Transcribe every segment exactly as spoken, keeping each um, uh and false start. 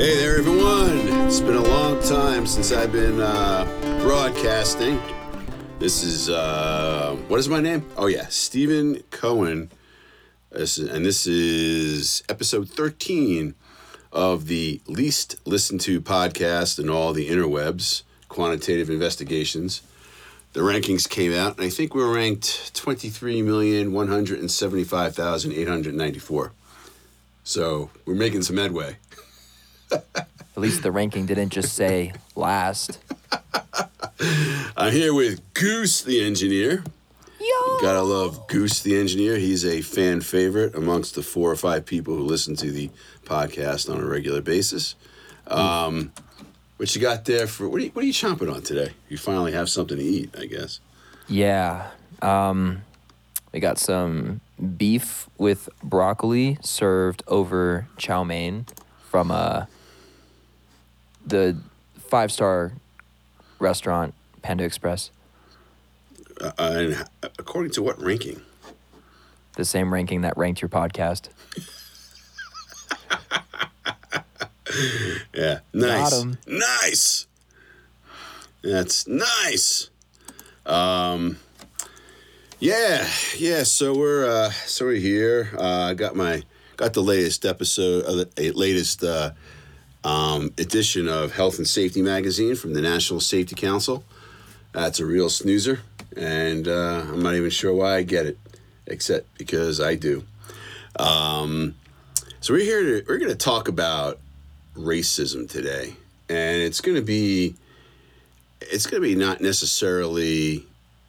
Hey there, everyone. It's been a long time since I've been uh, broadcasting. This is, uh, what is my name? Oh, yeah, Stephen Cohen. This is, and this is episode thirteen of the least listened to podcast in all the interwebs, Quantitative Investigations. The rankings came out, and I think we were ranked twenty-three million, one hundred seventy-five thousand, eight hundred ninety-four. So we're making some headway. At least the ranking didn't just say last. I'm here with Goose the engineer. Yo! Gotta love Goose the engineer. He's a fan favorite amongst the four or five people who listen to the podcast on a regular basis. Um, what you got there for, what are you, what are you chomping on today? You finally have something to eat, I guess. Yeah. Um, we got some beef with broccoli served over chow mein from uh, the five-star restaurant, Panda Express. Uh, and according to what ranking? The same ranking that ranked your podcast. Yeah, nice. Got 'em. Nice. That's nice. Um, yeah, yeah. So we're uh, so we're here. Uh, I got my got the latest episode, uh, the latest uh, um, edition of Health and Safety magazine from the National Safety Council. That's a real snoozer, and uh, I'm not even sure why I get it, except because I do. Um, so we're here to we're going to talk about racism today, and it's going to be it's going to be not necessarily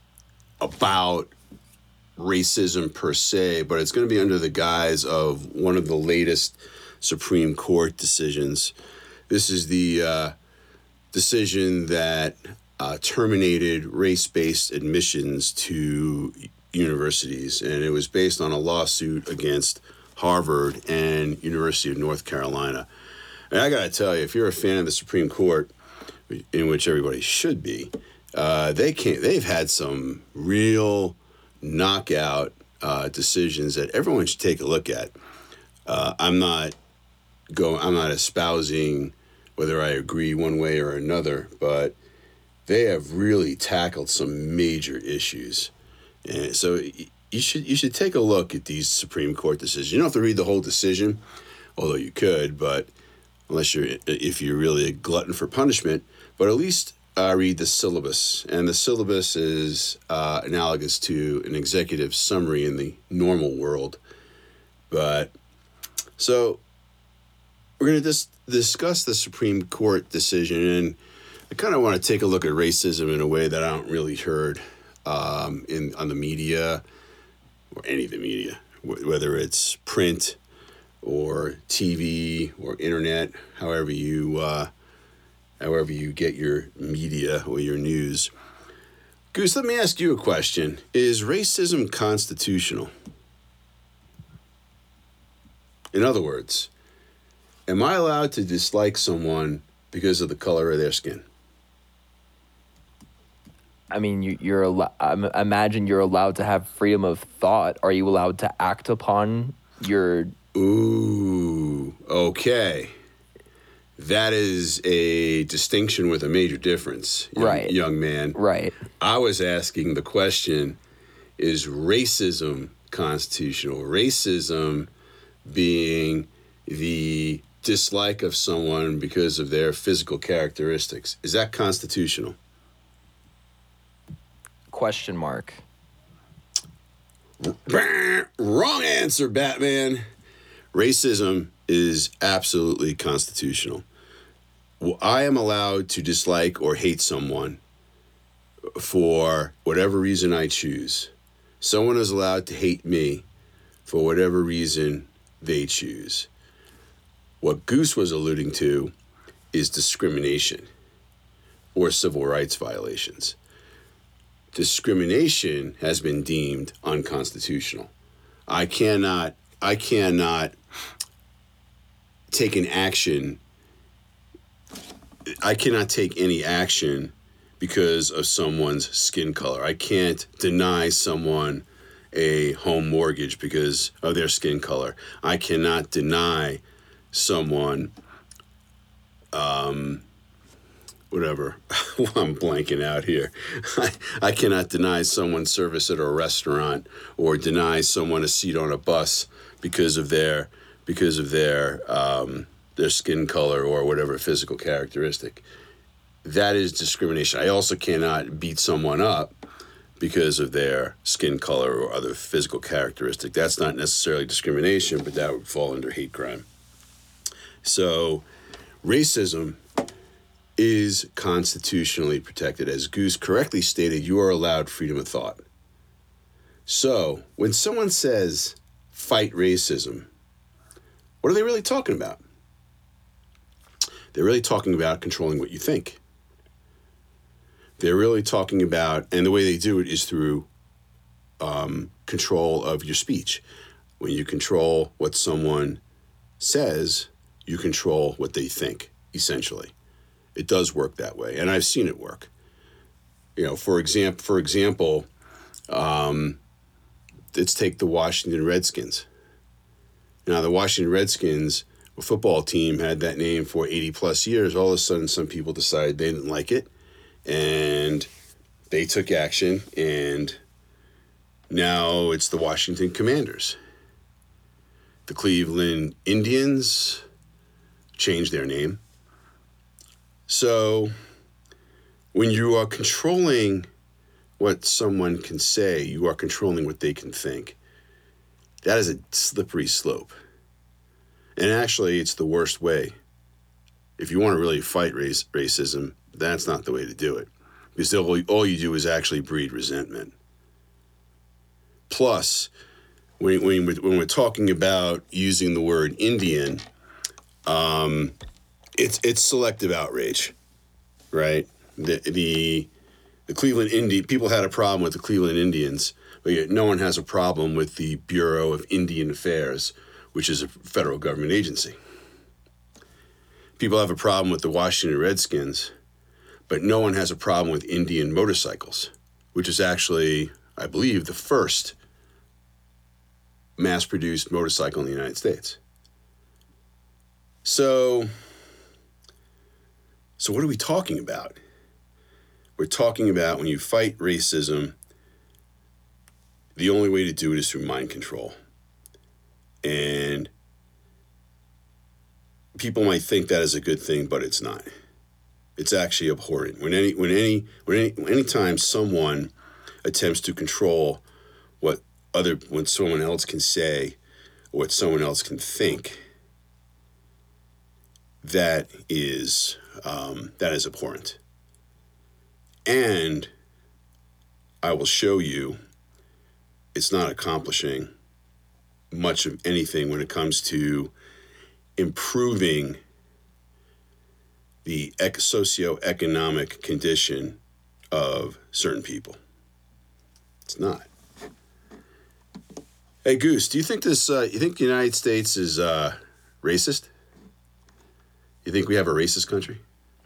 about racism per se, but it's going to be under the guise of one of the latest Supreme Court decisions. This is the uh, decision that uh, terminated race-based admissions to universities, and it was based on a lawsuit against Harvard and University of North Carolina. And I got to tell you, if you're a fan of the Supreme Court, in which everybody should be, uh, they can't. They've had some real knockout uh, decisions that everyone should take a look at. Uh, I'm not going. I'm not espousing whether I agree one way or another, but they have really tackled some major issues, and so you should you should take a look at these Supreme Court decisions. You don't have to read the whole decision, although you could, but unless you're if you're really a glutton for punishment, but at least uh, read the syllabus. And the syllabus is uh, analogous to an executive summary in the normal world. But so we're going to just discuss the Supreme Court decision, and I kind of want to take a look at racism in a way that I don't really heard um, in on the media or any of the media, w- whether it's print or T V or internet, however you uh, however you get your media or your news. Goose, let me ask you a question. Is racism constitutional? In other words, am I allowed to dislike someone because of the color of their skin? I mean, you, you're al- um, imagine you're allowed to have freedom of thought. Are you allowed to act upon your... Ooh, okay. That is a distinction with a major difference, young, Right. young man. Right. I was asking the question, is racism constitutional? Racism being the dislike of someone because of their physical characteristics. Is that constitutional? Question mark. Wrong answer, Batman. Racism is absolutely constitutional. Well, I am allowed to dislike or hate someone for whatever reason I choose. Someone is allowed to hate me for whatever reason they choose. What Goose was alluding to is discrimination or civil rights violations. Discrimination has been deemed unconstitutional. I cannot, I cannot take an action. I cannot take any action because of someone's skin color. I can't deny someone a home mortgage because of their skin color. I cannot deny someone um, whatever. Well, I'm blanking out here. I, I cannot deny someone service at a restaurant or deny someone a seat on a bus because of their because of their um, their skin color or whatever physical characteristic. That is discrimination. I also cannot beat someone up because of their skin color or other physical characteristic. That's not necessarily discrimination, but that would fall under hate crime. So racism is constitutionally protected. As Goose correctly stated, you are allowed freedom of thought. So when someone says fight racism, what are they really talking about? They're really talking about controlling what you think. They're really talking about, and the way they do it is through um, control of your speech. When you control what someone says, you control what they think, essentially. It does work that way, and I've seen it work. You know, for example, for example, um, let's take the Washington Redskins. Now, the Washington Redskins, a football team, had that name for eighty plus years. All of a sudden, some people decided they didn't like it, and they took action, and now it's the Washington Commanders. The Cleveland Indians changed their name. So when you are controlling what someone can say, you are controlling what they can think. That is a slippery slope. And actually, it's the worst way. If you want to really fight race, racism, that's not the way to do it. Because all, all you do is actually breed resentment. Plus, when, when, we're, when we're talking about using the word Indian, um, it's it's selective outrage, right? The the the Cleveland Indians, people had a problem with the Cleveland Indians, but yet no one has a problem with the Bureau of Indian Affairs, which is a federal government agency. People have a problem with the Washington Redskins, but no one has a problem with Indian motorcycles, which is actually, I believe, the first mass-produced motorcycle in the United States. So, so what are we talking about? We're talking about when you fight racism, the only way to do it is through mind control. And people might think that is a good thing, but it's not. It's actually abhorrent. When any, when any, when any, anytime someone attempts to control what other, what someone else can say, or what someone else can think, that is um, that is abhorrent. And I will show you, it's not accomplishing much of anything when it comes to improving the ec- socioeconomic condition of certain people. It's not. Hey, Goose, do you think this? Uh, you think the United States is uh, racist? You think we have a racist country?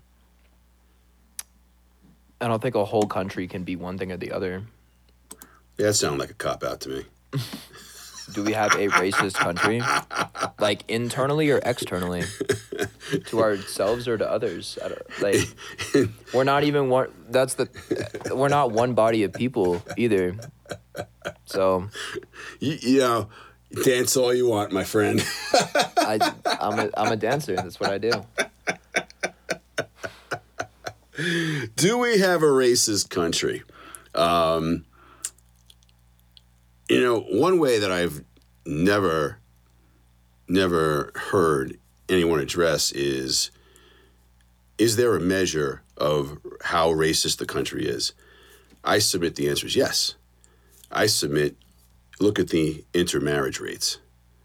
I don't think a whole country can be one thing or the other. Yeah, that sounded like a cop-out to me. Do we have a racist country? Like internally or externally? To ourselves or to others? I don't, like, we're not even one, that's the, we're not one body of people either. So. You, you know, dance all you want, my friend. I, I'm a, I'm a dancer. That's what I do. Do we have a racist country? Um, you know, one way that I've never, never heard anyone address is, is there a measure of how racist the country is? I submit the answer is yes. I submit, look at the intermarriage rates.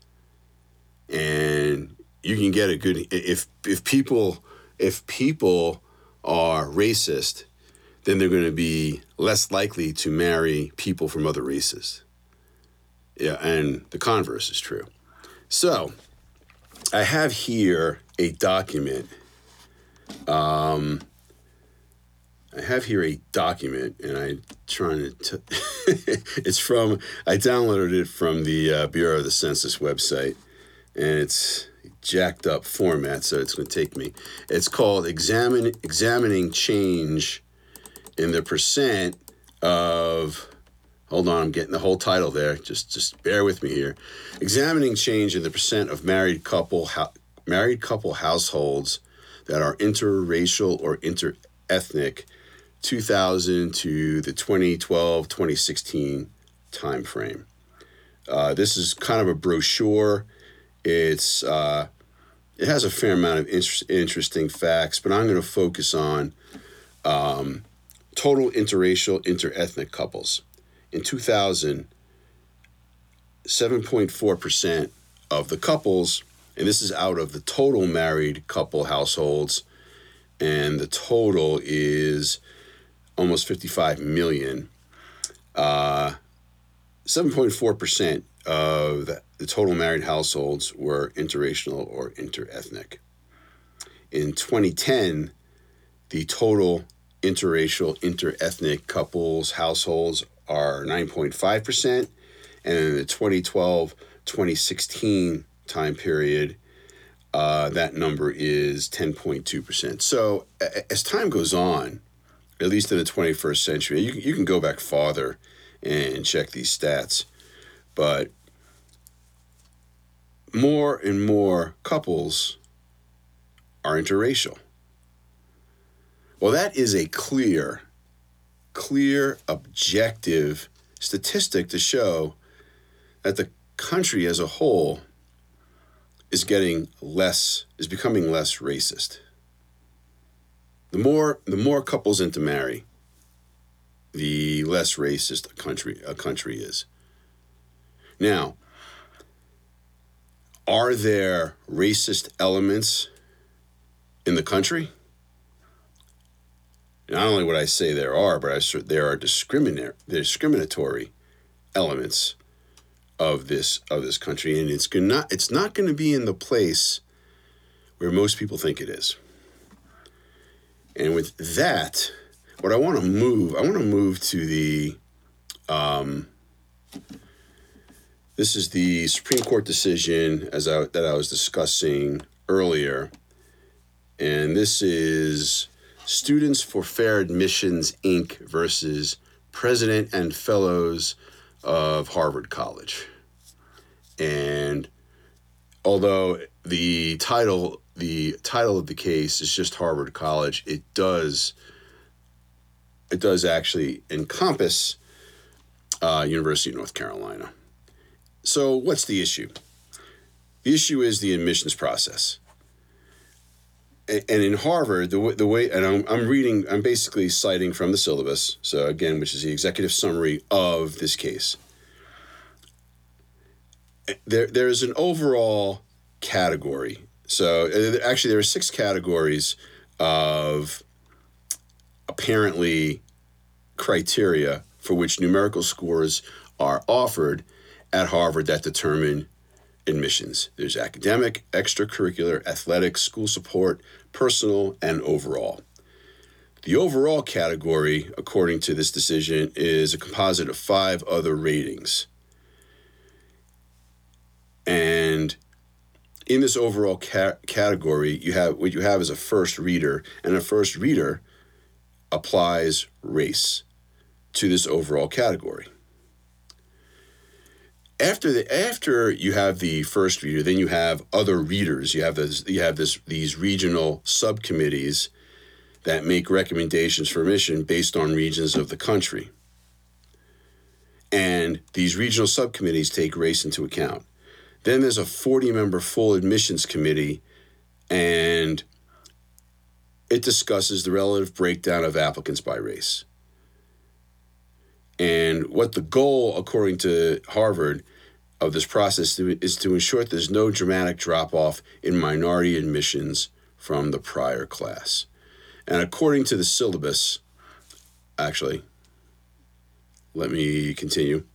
And you can get a good, if if people, if people are racist, then they're going to be less likely to marry people from other races. Yeah, and the converse is true. So, I have here a document. Um, I have here a document, and I'm trying to. T- it's from. I downloaded it from the uh, Bureau of the Census website. and it's jacked up format, so it's going to take me. It's called Examine, Examining Change in the Percent of... Hold on, I'm getting the whole title there. Just just bear with me here. Examining Change in the Percent of Married Couple ho- Married couple Households that are Interracial or Interethnic, two thousand to the twenty twelve twenty sixteen time frame. Uh, this is kind of a brochure. It's uh, it has a fair amount of inter- interesting facts, but I'm going to focus on um, total interracial, interethnic couples. In two thousand, seven point four percent of the couples, and this is out of the total married couple households, and the total is almost fifty-five million. Uh, seven point four percent of the, the total married households were interracial or interethnic. In twenty ten, the total interracial, interethnic couples households are nine point five percent, and in the twenty twelve twenty sixteen time period, uh, that number is ten point two percent. So a- as time goes on, at least in the twenty-first century, you, you can go back farther and check these stats, but more and more couples are interracial. Well, that is a clear clear, objective statistic to show that the country as a whole is getting less, is becoming less racist. The more, the more couples intermarry, the less racist a country, a country is. Now, are there racist elements in the country? Not only would I say there are, but I, there are discriminatory, discriminatory elements of this of this country, and it's not it's not going to be in the place where most people think it is. And with that, what I want to move, I want to move to the, um, this is the Supreme Court decision as I, that I was discussing earlier, and this is Students for Fair Admissions, Incorporated versus President and Fellows of Harvard College. And although the title, the title of the case is just Harvard College, it does, it does actually encompass uh, University of North Carolina. So what's the issue? The issue is the admissions process. And in Harvard, the way, the way and I'm, I'm reading, I'm basically citing from the syllabus, so again, which is the executive summary of this case. There, there's an overall category. So actually, there are six categories of apparently criteria for which numerical scores are offered at Harvard that determine admissions. There's academic, extracurricular, athletic, school support, personal, and overall. The overall category, according to this decision, is a composite of five other ratings. And in this overall ca- category, you have what you have is a first reader, and a first reader applies race to this overall category. After the after you have the first reader, then you have other readers. You have this you have this these regional subcommittees that make recommendations for admission based on regions of the country. And these regional subcommittees take race into account. Then there's a forty-member full admissions committee, and it discusses the relative breakdown of applicants by race. And what the goal, according to Harvard, of this process is to ensure that there's no dramatic drop-off in minority admissions from the prior class. And according to the syllabus, actually, let me continue.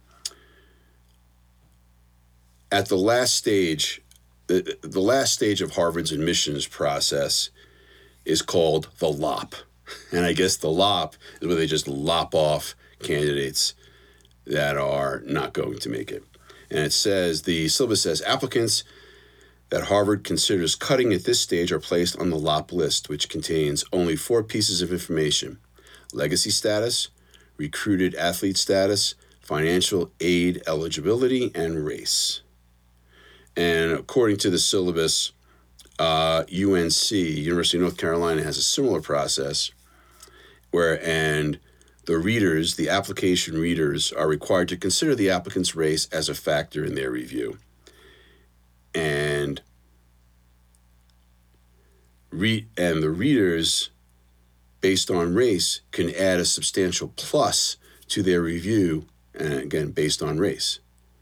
At the last stage, the, the last stage of Harvard's admissions process is called the lop. And I guess the lop is where they just lop off candidates that are not going to make it. And it says, the syllabus says, applicants that Harvard considers cutting at this stage are placed on the L O P list, which contains only four pieces of information: legacy status, recruited athlete status, financial aid eligibility, and race. And according to the syllabus, uh, U N C, University of North Carolina, has a similar process where, and the readers, the application readers, are required to consider the applicant's race as a factor in their review. And re- and the readers, based on race, can add a substantial plus to their review, and again, based on race.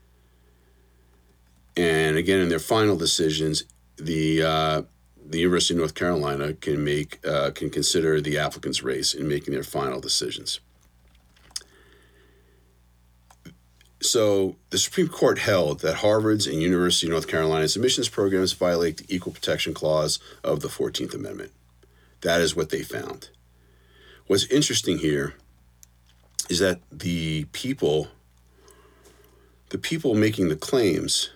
And again, in their final decisions, the uh, the University of North Carolina can make uh, can consider the applicant's race in making their final decisions. So the Supreme Court held that Harvard's and University of North Carolina's admissions programs violate the Equal Protection Clause of the fourteenth Amendment. That is what they found. What's interesting here is that the people, the people making the claims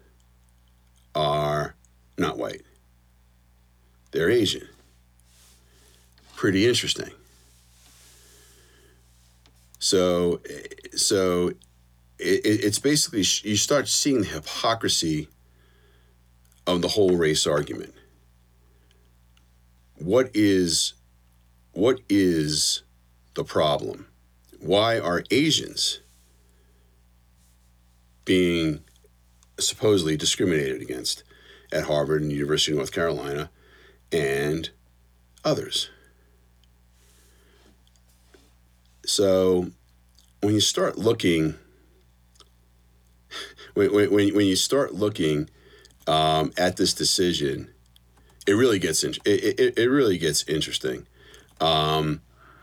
are not white. They're Asian. Pretty interesting. So, so it, it's basically, you start seeing the hypocrisy of the whole race argument. What is, what is the problem? Why are Asians being supposedly discriminated against at Harvard and University of North Carolina and others? So when you start looking, when when when you start looking um, at this decision, it really gets in, it, it it really gets interesting. Um,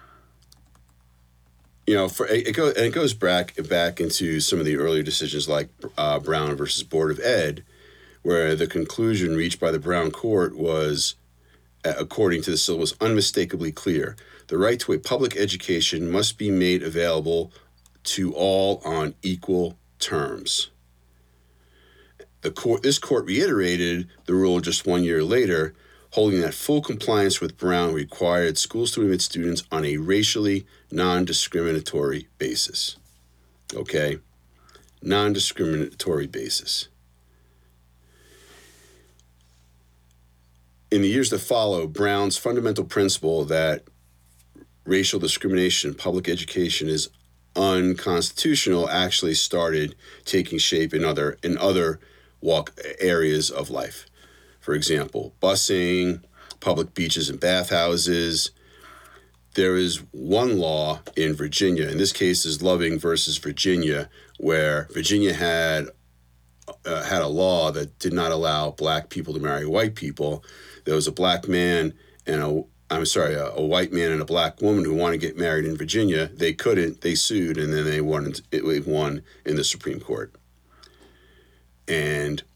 you know, for it, it goes and it goes back back into some of the earlier decisions, like uh, Brown versus Board of Ed, where the conclusion reached by the Brown Court was, according to the syllabus, unmistakably clear. The right to a public education must be made available to all on equal terms. The court, this court reiterated the rule just one year later, holding that full compliance with Brown required schools to admit students on a racially non-discriminatory basis. Okay? Non-discriminatory basis. In the years that follow, Brown's fundamental principle that racial discrimination in public education is unconstitutional actually started taking shape in other in other walk areas of life. For example, busing, public beaches and bathhouses. There is one law in Virginia, in this case is Loving versus Virginia, where Virginia had uh, had a law that did not allow black people to marry white people. There was a black man and a, I'm sorry, a, a white man and a black woman who wanted to get married in Virginia. They couldn't. They sued, and then they won. It won in the Supreme Court. And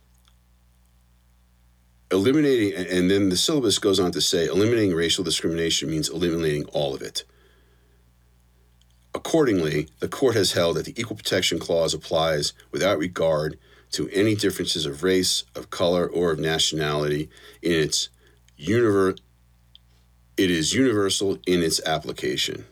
eliminating, and then the syllabus goes on to say, eliminating racial discrimination means eliminating all of it. Accordingly, the court has held that the Equal Protection Clause applies without regard to any differences of race, of color, or of nationality in its univer- it is universal in its application.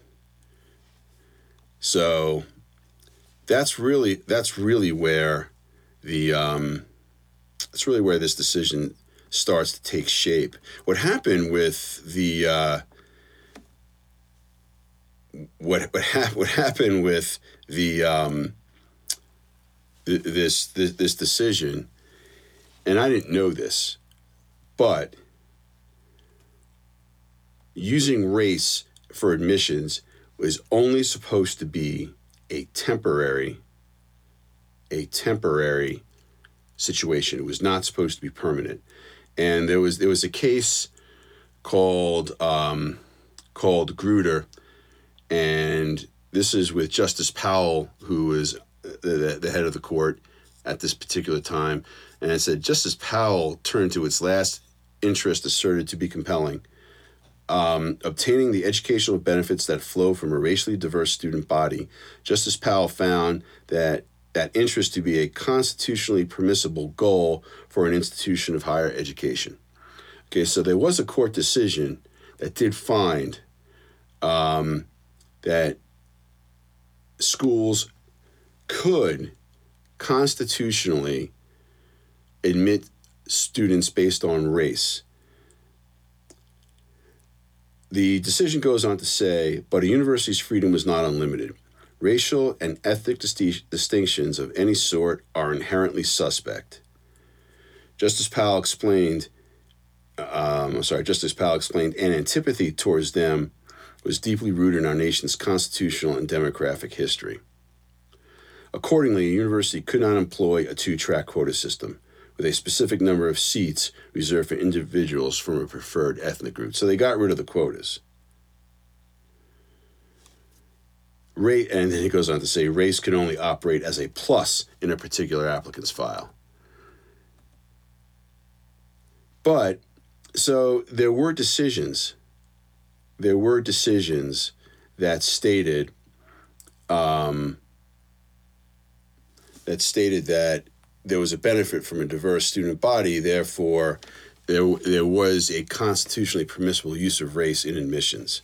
So that's really that's really where the um, that's really where this decision starts to take shape. What happened with the uh, what what, ha- what happened with the um, th- this, this this decision, and I didn't know this, but using race for admissions was only supposed to be a temporary a temporary situation. It was not supposed to be permanent. And there was there was a case called um, called Grutter, and this is with Justice Powell, who was the, the head of the court at this particular time. And it said, Justice Powell turned to its last interest asserted to be compelling. Um, obtaining the educational benefits that flow from a racially diverse student body. Justice Powell found that that interest to be a constitutionally permissible goal for an institution of higher education. Okay, so there was a court decision that did find um, that schools could constitutionally admit students based on race. The decision goes on to say, but a university's freedom was not unlimited. Racial and ethnic disti- distinctions of any sort are inherently suspect. Justice Powell explained, um, I'm sorry, Justice Powell explained, an antipathy towards them was deeply rooted in our nation's constitutional and demographic history. Accordingly, a university could not employ a two-track quota system with a specific number of seats reserved for individuals from a preferred ethnic group. So they got rid of the quotas. Rate, and then he goes on to say, race can only operate as a plus in a particular applicant's file. But, so there were decisions, there were decisions that stated, um, that stated that there was a benefit from a diverse student body, therefore there, there was a constitutionally permissible use of race in admissions.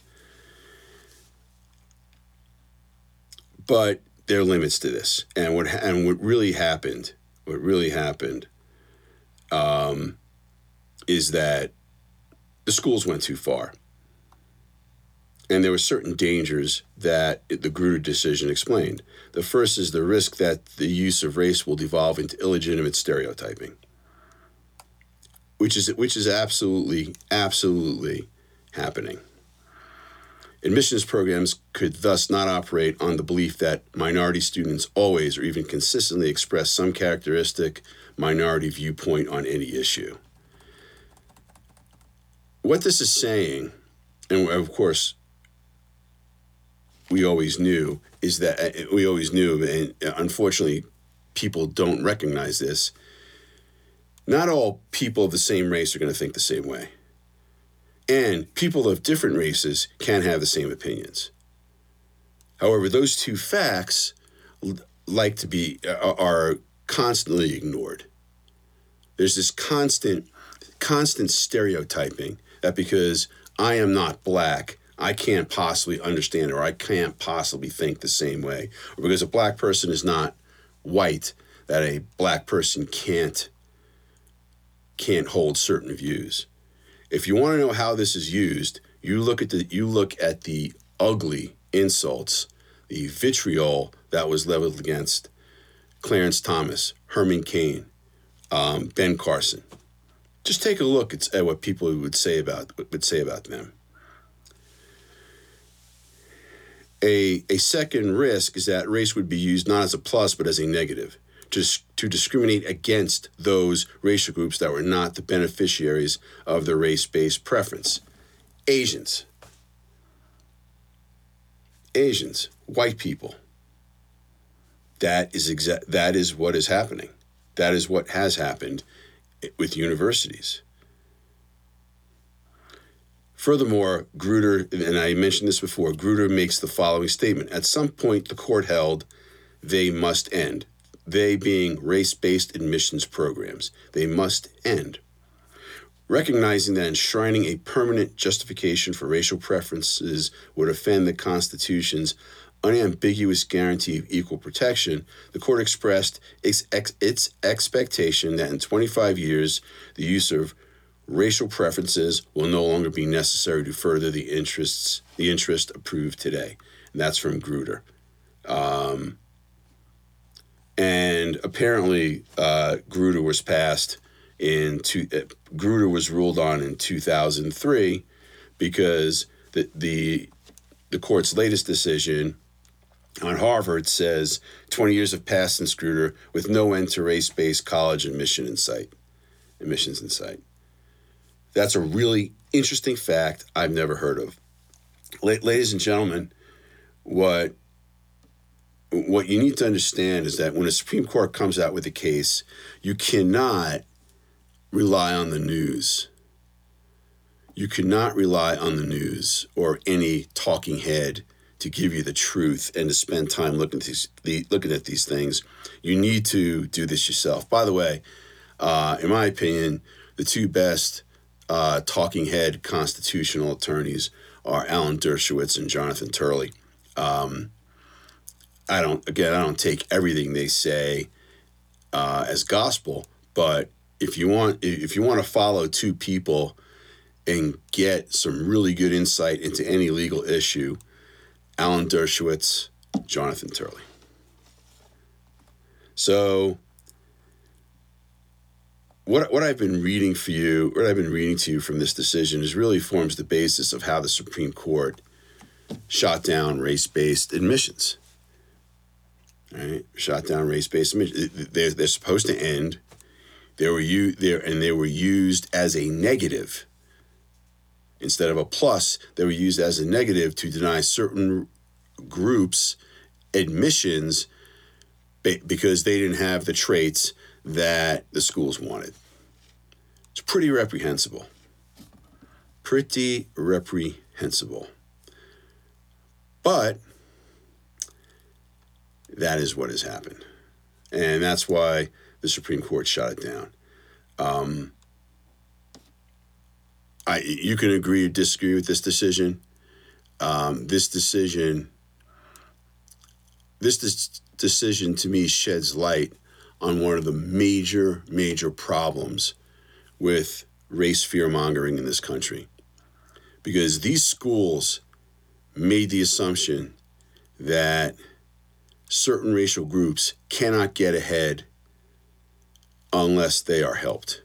But there are limits to this. And what and what really happened, what really happened um, is that the schools went too far. And there were certain dangers that the Grutter decision explained. The first is the risk that the use of race will devolve into illegitimate stereotyping, which is which is absolutely, absolutely happening. Admissions programs could thus not operate on the belief that minority students always or even consistently express some characteristic minority viewpoint on any issue. What this is saying, and of course, we always knew, is that we always knew, and unfortunately, people don't recognize this. Not all people of the same race are going to think the same way. And people of different races can have the same opinions. However, those two facts like to be are constantly ignored. There's this constant, constant stereotyping that because I am not black, I can't possibly understand or I can't possibly think the same way. Or because a black person is not white, that a black person can't can't hold certain views. If you want to know how this is used, you look at the you look at the ugly insults, the vitriol that was leveled against Clarence Thomas, Herman Cain, um, Ben Carson. Just take a look at, at what people would say about would say about them. A a second risk is that race would be used not as a plus but as a negative, to, to discriminate against those racial groups that were not the beneficiaries of the race-based preference. Asians. Asians, white people. That is exa- that is what is happening. That is what has happened with universities. Furthermore, Grutter, and I mentioned this before, Grutter makes the following statement. At some point, the court held they must end. They being race-based admissions programs. They must end. Recognizing that enshrining a permanent justification for racial preferences would offend the Constitution's unambiguous guarantee of equal protection, the court expressed its, ex- its expectation that in twenty-five years, the use of racial preferences will no longer be necessary to further the interests, the interest approved today. And that's from Grutter. Um, and apparently, uh, Grutter was passed in two, uh, Grutter was ruled on in two thousand three because the the the court's latest decision on Harvard says twenty years have passed since Grutter with no end to race-based college admission in sight, admissions in sight. That's a really interesting fact I've never heard of. La- ladies and gentlemen, what what you need to understand is that when the Supreme Court comes out with a case, you cannot rely on the news. You cannot rely on the news or any talking head to give you the truth and to spend time looking at these, the, looking at these things, you need to do this yourself. By the way, uh, in my opinion, the two best uh, talking head constitutional attorneys are Alan Dershowitz and Jonathan Turley. Um, I don't, again, I don't take everything they say uh, as gospel, but if you want, if you want to follow two people and get some really good insight into any legal issue, Alan Dershowitz, Jonathan Turley. So, what what I've been reading for you, what I've been reading to you from this decision, is really forms the basis of how the Supreme Court shot down race-based admissions. All right, shot down race-based admissions. They're they're supposed to end. They were u- there, and they were used as a negative. Instead of a plus, they were used as a negative to deny certain groups admissions be- because they didn't have the traits that the schools wanted. It's pretty reprehensible. Pretty reprehensible. But that is what has happened. And that's why the Supreme Court shot it down. Um, I, you can agree or disagree with this decision. Um, this decision, this dis- decision to me sheds light on one of the major, major problems with race fear-mongering in this country. Because these schools made the assumption that certain racial groups cannot get ahead unless they are helped.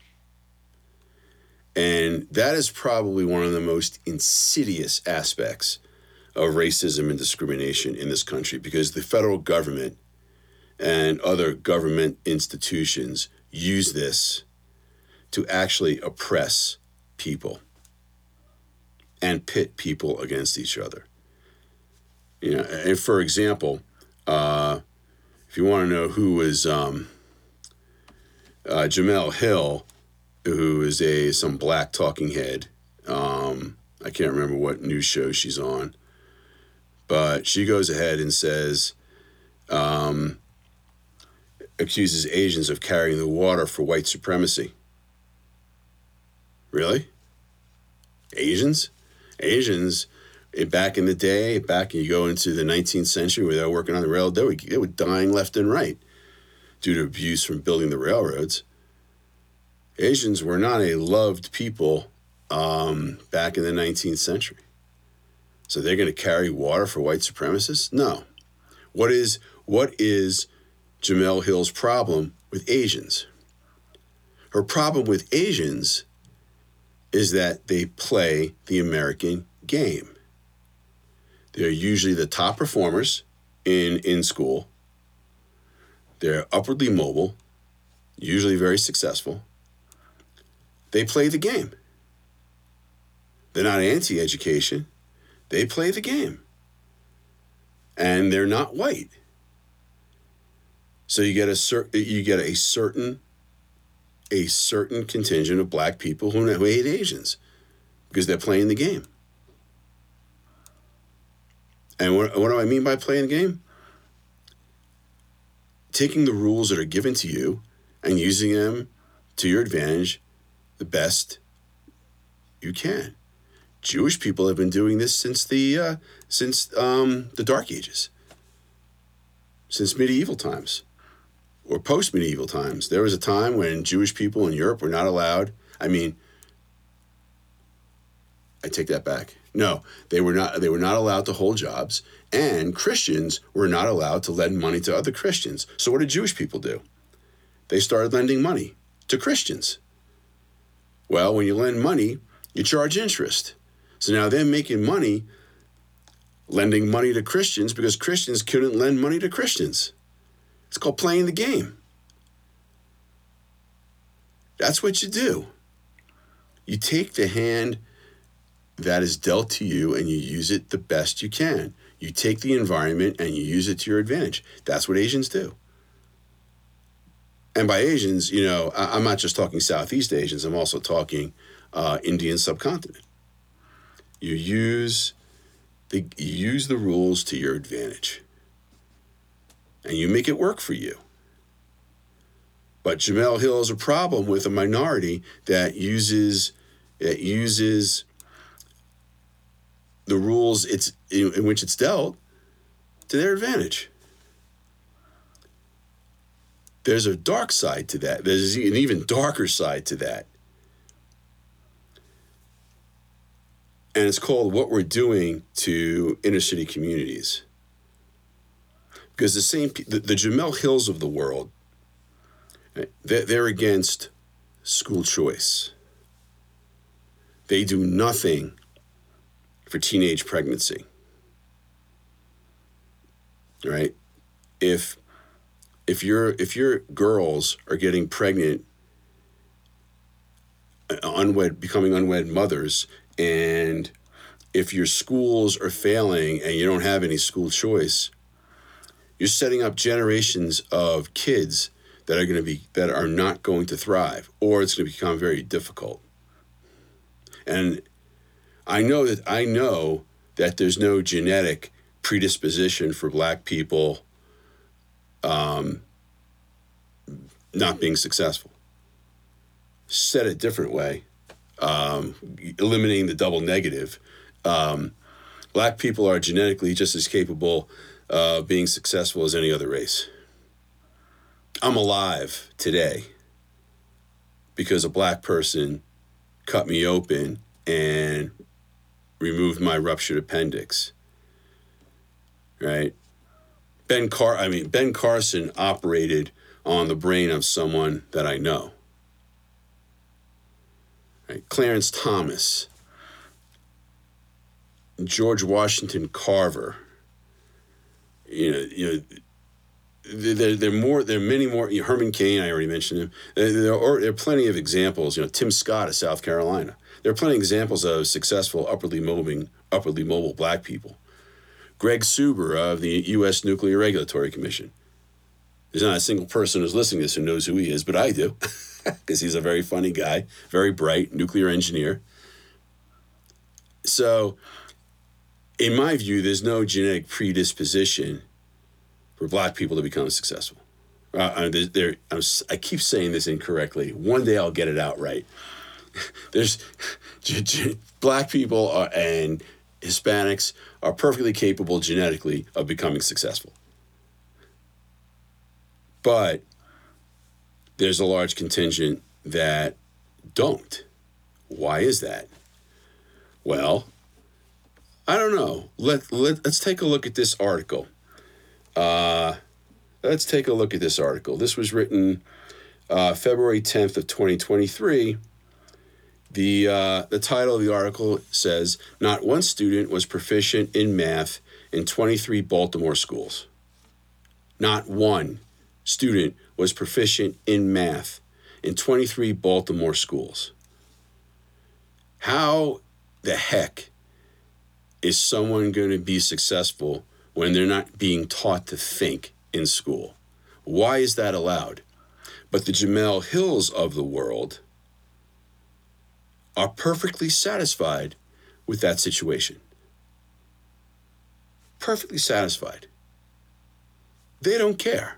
And that is probably one of the most insidious aspects of racism and discrimination in this country, because the federal government and other government institutions use this to actually oppress people and pit people against each other. You know, and for example, uh, if you want to know who was um, uh, Jemele Hill, who is a some black talking head. Um, I can't remember what news show she's on, but she goes ahead and says, um, accuses Asians of carrying the water for white supremacy. Really? Asians? Asians, back in the day, back you go into the nineteenth century where they were working on the railroad, they were, they were dying left and right due to abuse from building the railroads. Asians were not a loved people um, back in the nineteenth century. So they're going to carry water for white supremacists? No. What is what is Jemele Hill's problem with Asians? Her problem with Asians is that they play the American game. They're usually the top performers in, in school. They're upwardly mobile, usually very successful. They play the game. They're not anti-education. They play the game. And they're not white. So you get a cer- you get a certain a certain contingent of black people who hate Asians because they're playing the game. And what, what do I mean by playing the game? Taking the rules that are given to you and using them to your advantage the best you can. Jewish people have been doing this since the uh, since um, the Dark Ages, since medieval times, or post-medieval times. There was a time when Jewish people in Europe were not allowed. I mean, I take that back. No, they were not. They were not allowed to hold jobs, and Christians were not allowed to lend money to other Christians. So what did Jewish people do? They started lending money to Christians. Well, when you lend money, you charge interest. So now they're making money lending money to Christians because Christians couldn't lend money to Christians. It's called playing the game. That's what you do. You take the hand that is dealt to you and you use it the best you can. You take the environment and you use it to your advantage. That's what Asians do. And by Asians, you know, I'm not just talking Southeast Asians. I'm also talking uh, Indian subcontinent. You use They use the rules to your advantage. And you make it work for you. But Jemele Hill has a problem with a minority that uses that uses the rules it's in, in which it's dealt to their advantage. There's a dark side to that. There's an even darker side to that. And it's called What We're Doing to Inner City Communities. Because the same, the, the Jemele Hills of the world, they're, they're against school choice. They do nothing for teenage pregnancy. Right? If if your if your girls are getting pregnant, unwed, becoming unwed mothers, and if your schools are failing and you don't have any school choice, you're setting up generations of kids that are going to be that are not going to thrive, or it's going to become very difficult. And I know that I know that there's no genetic predisposition for Black people um, not being successful. Said a different way, um, eliminating the double negative. Um, Black people are genetically just as capable of being successful as any other race. I'm alive today because a Black person cut me open and removed my ruptured appendix. Right? Ben Car I mean Ben Carson operated on the brain of someone that I know. Right? Clarence Thomas, George Washington Carver. You know, you know, there there are more. There are many more. You know, Herman Cain, I already mentioned him. There, there are there are plenty of examples. You know, Tim Scott of South Carolina. There are plenty of examples of successful upwardly moving, upwardly mobile Black people. Greg Suber of the U S Nuclear Regulatory Commission. There's not a single person who's listening to this who knows who he is, but I do, because he's a very funny guy, very bright, nuclear engineer. So, in my view, there's no genetic predisposition for Black people to become successful. Uh, there, there, I'm, I keep saying this incorrectly. One day I'll get it out right. There's Black people are, and Hispanics are perfectly capable genetically of becoming successful. But there's a large contingent that don't. Why is that? Well, I don't know. Let, let, let's take a look at this article. Uh, let's take a look at this article. This was written uh, February tenth of twenty twenty-three. The uh, the title of the article says, "Not one student was proficient in math in twenty-three Baltimore schools." Not one student was proficient in math in twenty-three Baltimore schools. How the heck is someone going to be successful when they're not being taught to think in school? Why is that allowed? But the Jemele Hills of the world are perfectly satisfied with that situation. Perfectly satisfied. They don't care.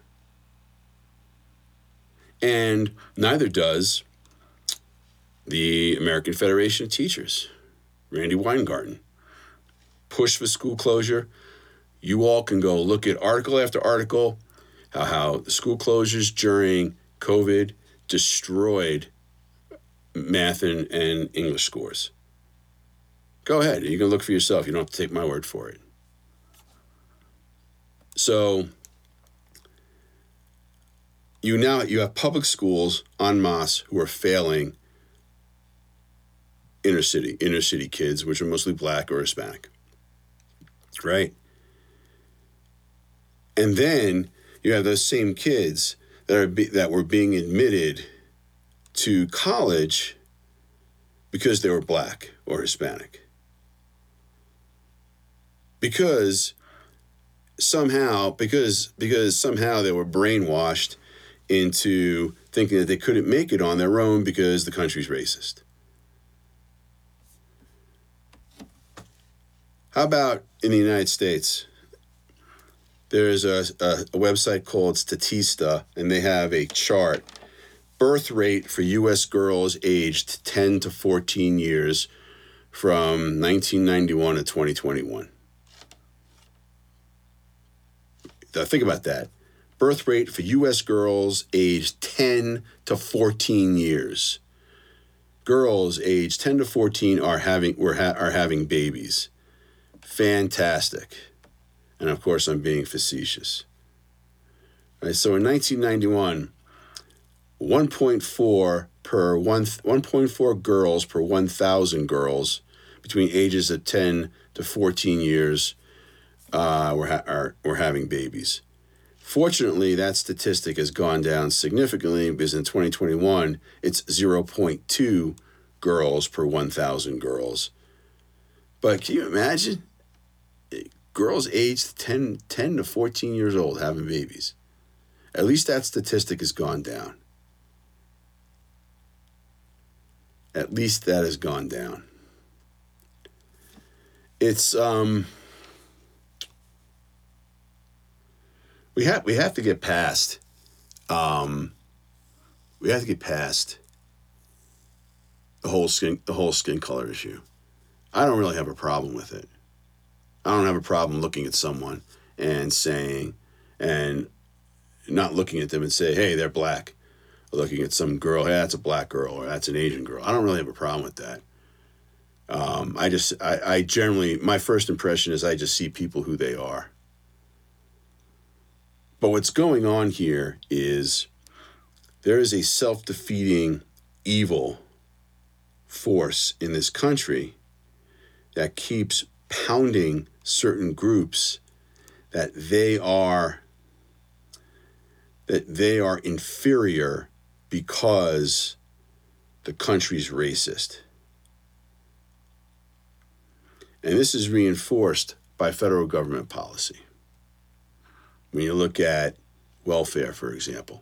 And neither does the American Federation of Teachers, Randy Weingarten. Push for school closure. You all can go look at article after article how, how the school closures during COVID destroyed math and, and English scores. Go ahead. You can look for yourself. You don't have to take my word for it. So you now you have public schools en masse who are failing inner city, inner city kids, which are mostly Black or Hispanic. Right? And then you have those same kids that are be, that were being admitted to college because they were Black or Hispanic. Because somehow, because because somehow they were brainwashed into thinking that they couldn't make it on their own because the country's racist. How about in the United States? There's a, a, a website called Statista, and they have a chart. Birth rate for U S girls aged ten to fourteen years from nineteen ninety-one to twenty twenty-one. Now think about that. Birth rate for U S girls aged ten to fourteen years. Girls aged ten to fourteen are having were ha- are having babies. Fantastic. And of course, I'm being facetious. All right, so in nineteen ninety-one, one point four per one one point four girls per one thousand girls between ages of ten to fourteen years uh, were ha- are were having babies. Fortunately, that statistic has gone down significantly because in twenty twenty-one, it's zero point two girls per one thousand girls. But can you imagine? Girls aged ten, ten to fourteen years old having babies. At least that statistic has gone down. At least that has gone down. It's um we have we have to get past um we have to get past the whole skin the whole skin color issue. I don't really have a problem with it. I don't have a problem looking at someone and saying, and not looking at them and say, hey, they're black. Or looking at some girl, hey, that's a black girl, or that's an Asian girl. I don't really have a problem with that. Um, I just, I, I generally, my first impression is I just see people who they are. But what's going on here is there is a self-defeating evil force in this country that keeps pounding certain groups that they are that they are inferior because the country's racist. And this is reinforced by federal government policy. When you look at welfare, for example,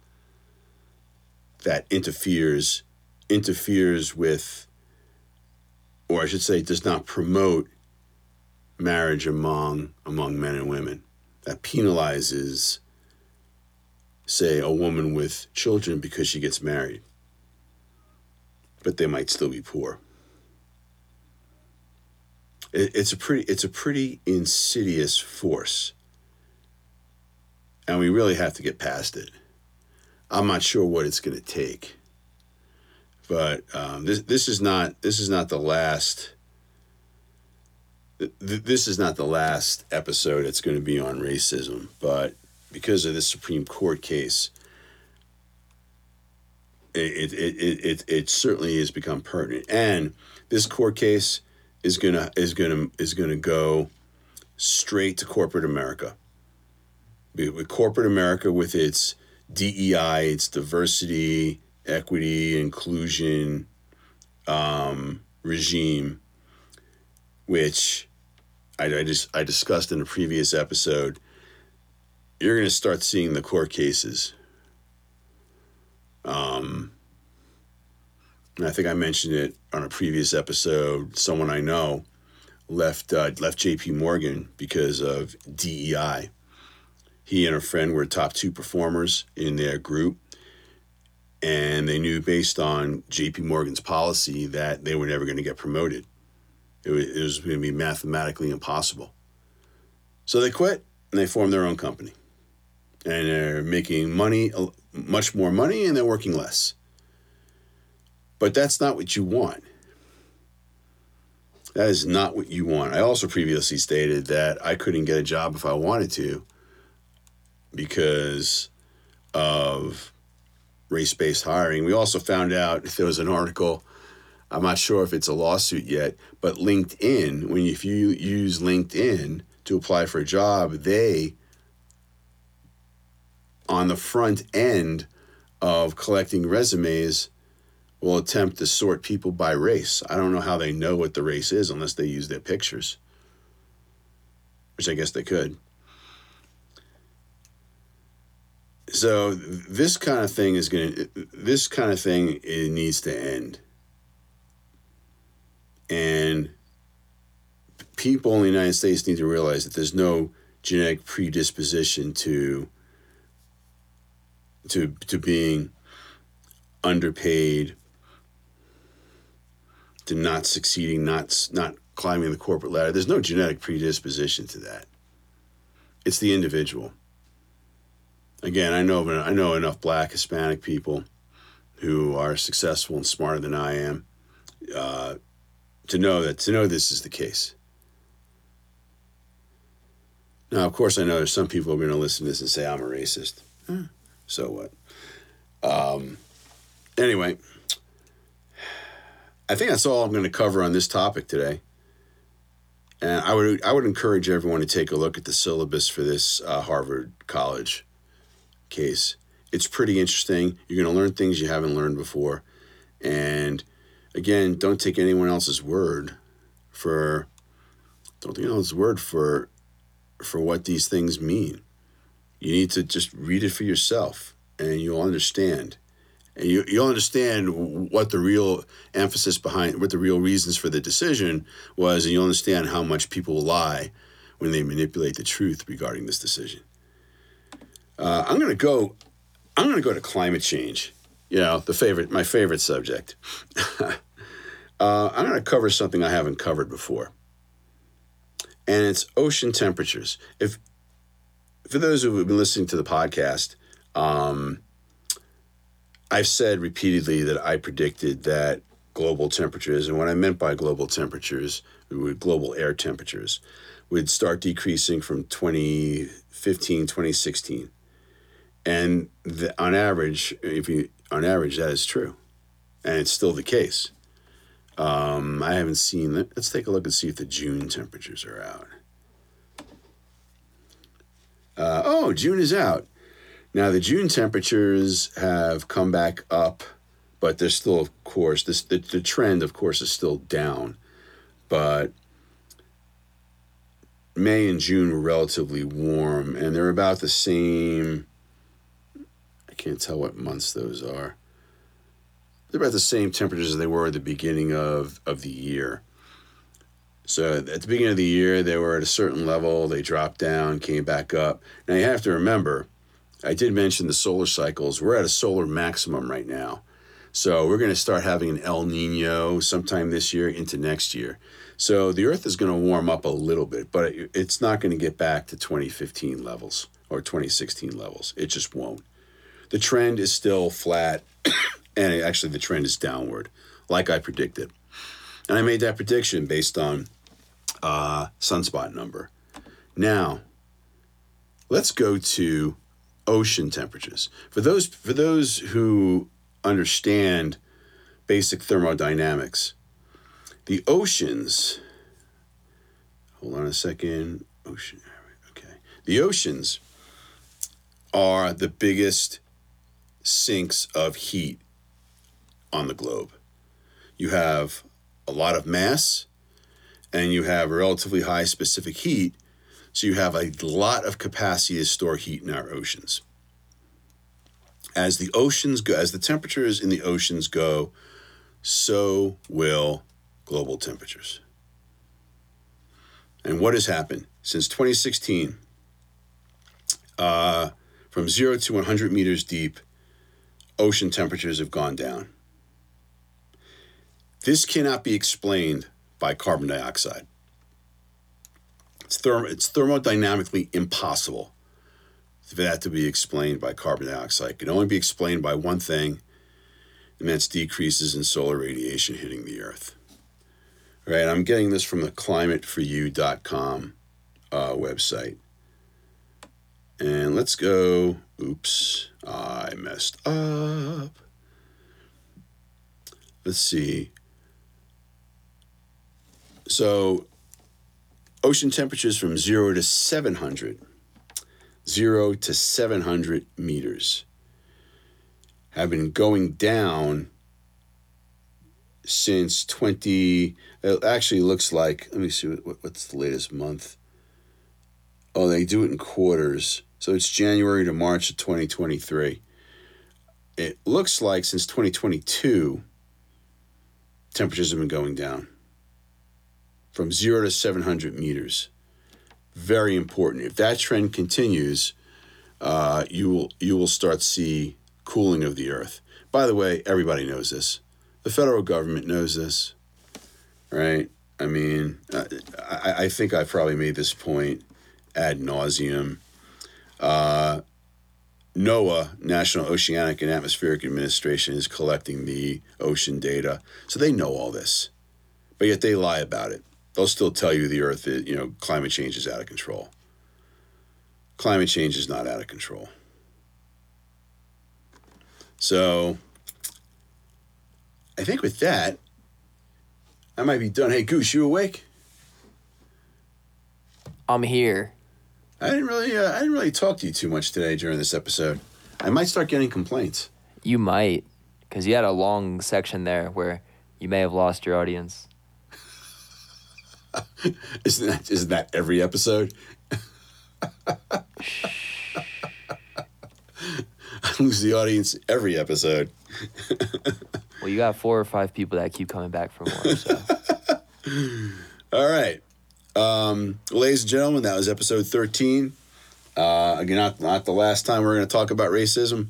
that interferes interferes with, or I should say, does not promote marriage among among men and women, that penalizes, say, a woman with children because she gets married, but they might still be poor. It, it's a pretty it's a pretty insidious force, and we really have to get past it. I'm not sure what it's going to take, but um, this this is not this is not the last. This is not the last episode it's going to be on racism, but because of this Supreme Court case, it it it it, it certainly has become pertinent. And this court case is gonna is gonna is gonna go straight to corporate America. With corporate America, with its D E I, its diversity, equity, inclusion um, regime, which I, I just I discussed in a previous episode. You're going to start seeing the court cases. Um, and I think I mentioned it on a previous episode. Someone I know left uh, left J P Morgan because of D E I. He and a friend were top two performers in their group, and they knew based on J P Morgan's policy that they were never going to get promoted. It was, it was going to be mathematically impossible. So they quit and they formed their own company. And they're making money, much more money, and they're working less. But that's not what you want. That is not what you want. I also previously stated that I couldn't get a job if I wanted to because of race-based hiring. We also found out there was an article, I'm not sure if it's a lawsuit yet, but LinkedIn, when you, if you use LinkedIn to apply for a job, they, on the front end of collecting resumes, will attempt to sort people by race. I don't know how they know what the race is unless they use their pictures, which I guess they could. So this kind of thing is going to, this kind of thing, it needs to end. And people in the United States need to realize that there's no genetic predisposition to to to being underpaid, to not succeeding, not not climbing the corporate ladder. There's no genetic predisposition to that. It's the individual. Again, I know I know enough Black, Hispanic people who are successful and smarter than I am uh, to know that to know this is the case. Now, of course, I know there's some people who are going to listen to this and say I'm a racist. Eh, so what? Um, anyway, I think that's all I'm going to cover on this topic today. And I would I would encourage everyone to take a look at the syllabus for this uh, Harvard College case. It's pretty interesting. You're going to learn things you haven't learned before. And again, don't take anyone else's word for don't take anyone else's word for for what these things mean. You need to just read it for yourself, and you'll understand. And you, you'll understand what the real emphasis behind, what the real reasons for the decision was, and you'll understand how much people lie when they manipulate the truth regarding this decision. Uh, I'm gonna go. I'm gonna go to climate change. You know, the favorite, my favorite subject. uh, I'm gonna cover something I haven't covered before, and it's ocean temperatures. If for those who have been listening to the podcast, um, I've said repeatedly that I predicted that global temperatures, and what I meant by global temperatures, global air temperatures, would start decreasing from twenty fifteen, twenty sixteen. And the, on average, if you on average, that is true. And it's still the case. Um, I haven't seen it. Let's take a look and see if the June temperatures are out. Uh, oh, June is out. Now, the June temperatures have come back up, but they're still, of course, this the, the trend, of course, is still down. But May and June were relatively warm, and they're about the same. I can't tell what months those are. They're about the same temperatures as they were at the beginning of, of the year. So at the beginning of the year, they were at a certain level. They dropped down, came back up. Now, you have to remember, I did mention the solar cycles. We're at a solar maximum right now. So we're going to start having an El Nino sometime this year into next year. So the Earth is going to warm up a little bit, but it's not going to get back to twenty fifteen levels or twenty sixteen levels. It just won't. The trend is still flat, and actually the trend is downward, like I predicted. And I made that prediction based on uh, sunspot number. Now, let's go to ocean temperatures. For those for those who understand basic thermodynamics, the oceans, hold on a second, ocean, okay. The oceans are the biggest sinks of heat on the globe. You have a lot of mass, and you have relatively high specific heat, so you have a lot of capacity to store heat in our oceans. As the oceans go, as the temperatures in the oceans go, so will global temperatures. And what has happened? Since twenty sixteen, uh, from zero to one hundred meters deep, ocean temperatures have gone down. This cannot be explained by carbon dioxide. It's, therm- it's thermodynamically impossible for that to be explained by carbon dioxide. It can only be explained by one thing, and that's decreases in solar radiation hitting the Earth. All right, I'm getting this from the climate for you dot com uh, website. And let's go, oops, I messed up. Let's see. So, ocean temperatures from zero to seven hundred, zero to seven hundred meters, have been going down since twenty. It actually looks like, let me see, what, what's the latest month? Oh, they do it in quarters. So it's January to March of twenty twenty-three. It looks like since twenty twenty-two, temperatures have been going down. from zero to seven hundred meters. Very important. If that trend continues, uh, you will you will start to see cooling of the Earth. By the way, everybody knows this. The federal government knows this, right? I mean, I, I think I've probably made this point ad nauseum. Uh, NOAA, National Oceanic and Atmospheric Administration, is collecting the ocean data. So they know all this. But yet they lie about it. They'll still tell you the Earth, is, you know, climate change is out of control. Climate change is not out of control. So I think with that, I might be done. Hey, Goose, you awake? I'm here. I didn't really, uh, I didn't really talk to you too much today during this episode. I might start getting complaints. You might, because you had a long section there where you may have lost your audience. isn't that isn't that every episode? I lose the audience every episode. Well, you got four or five people that keep coming back for more. So. All right. Um, ladies and gentlemen, that was episode thirteen. Uh, again, not, not the last time we're going to talk about racism.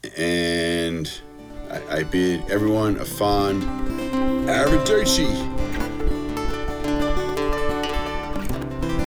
And I, I bid everyone a fond arrivederci.